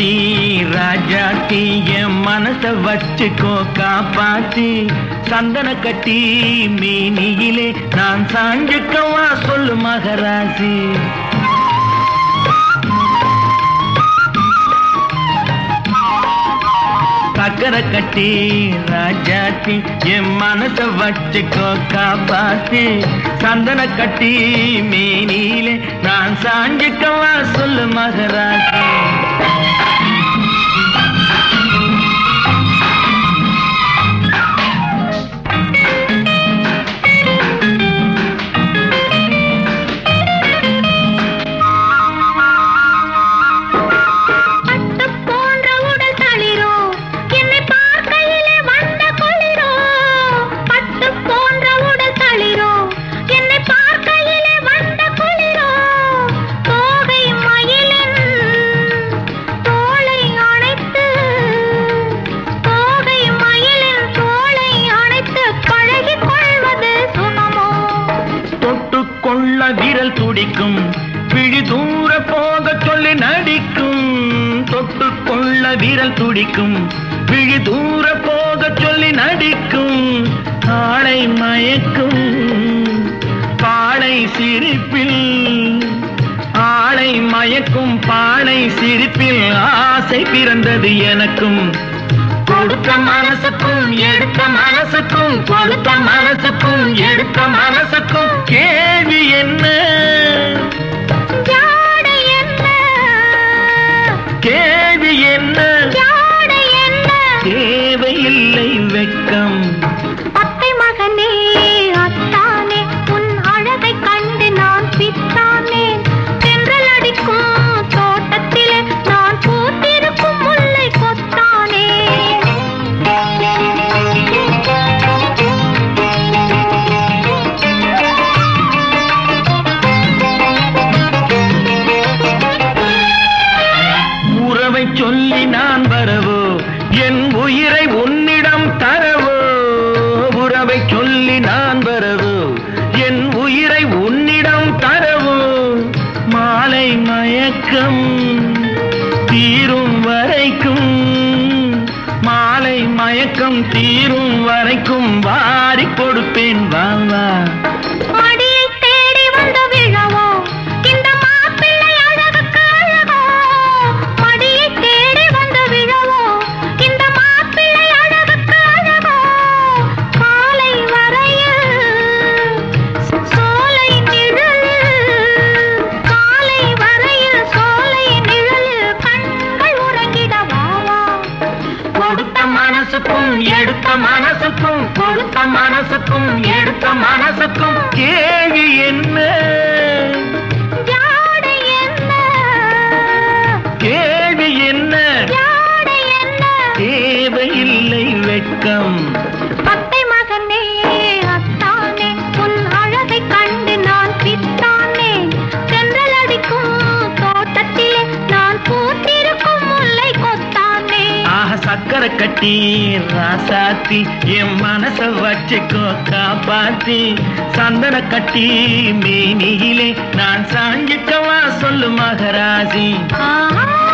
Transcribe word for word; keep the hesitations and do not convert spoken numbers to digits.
கட்டி ராஜாத்தி என் மனச வச்சுக்கோ காப்பாத்தி சந்தன கட்டி மேனியிலே நான் சாஞ்சுக்கவா சொல்லு மகராசி. சக்கர கட்டி ராஜாத்தி என் மனச வச்சுக்கோ காப்பாத்தி சந்தன கட்டி மேனியிலே நான் சாஞ்சுக்கவா சொல்லு மகராசி. விரல் துடிக்கும் விழி தூர போக சொல்லி நடிக்கும். தொட்டு கொள்ள விரல் துடிக்கும் விழி தூர போக சொல்லி நடிக்கும். ஆளை மயக்கும் பாளை சிரிப்பில் ஆளை மயக்கும் பாளை சிரிப்பில் ஆசை பிறந்தது எனக்கும். கொடுத்த மனசுக்கும் எடுத்த மனசுக்கும் கொடுத்த மனசுக்கும் எடுத்த மனசுக்கும் கேள்வி என்ன கேள்வி என்ன தேவையில்லை வெட்கம். அத்தை மகனே அத்தானே உன் அழகை கண்டு நான் பித்தானே. தென்றல் அடிக்கும் தோட்டத்திலே நான் பூத்திருக்கும் முல்லை கொத்தானே. உறவை சொல்லி நான் வரவோ என் உயிரை உன்னிடம் தரவோ. உறவை சொல்லி நான் வரவோ என் உயிரை உன்னிடம் தரவோ. மாலை மயக்கம் தீரும் வரைக்கும் மாலை மயக்கம் தீரும் வரைக்கும் வாரி கொடுப்பேன் வா வா. மடியை தேடி வந்து விழவோ இந்த மாப்பிள்ளை அழகுக்கு அழகோ. மடியை தேடி வந்து விழவோ இந்த மாப்பிள்ளை அழகுக்கு அழகோ. காலை வரையில் சோலை நிழல் காலை வரையில் சோலை நிழலில் கண்கள் உறங்கிட வா வா. கொடுத்த மனசுக்கும் எடுத்த மனசுக்கும் கொடுத்த மனசுக்கும் எடுத்த மனசுக்கும் கேள்வி என்ன ஜாடை என்ன கேள்வி என்ன ஜாடை என்ன தேவையில்லை வெட்கம். அத்தை மகனே அத்தானே உன் அழகை கண்டு நான் பித்தானே. தென்றல் அடிக்கும் தோட்டத்திலே நான் பூத்திருக்கும் முல்லை கொத்தானே. ஆஹ சக்கர கட்டி ராசாத்தி என் மனச வச்சுக்கோ காப்பாத்தி சந்தன கட்டி மேனியிலே நான் சாஞ்சிக்கவா சொல்லு மகராசி. ஆஹா